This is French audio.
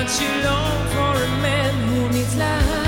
Aren't you long for a man who needs love?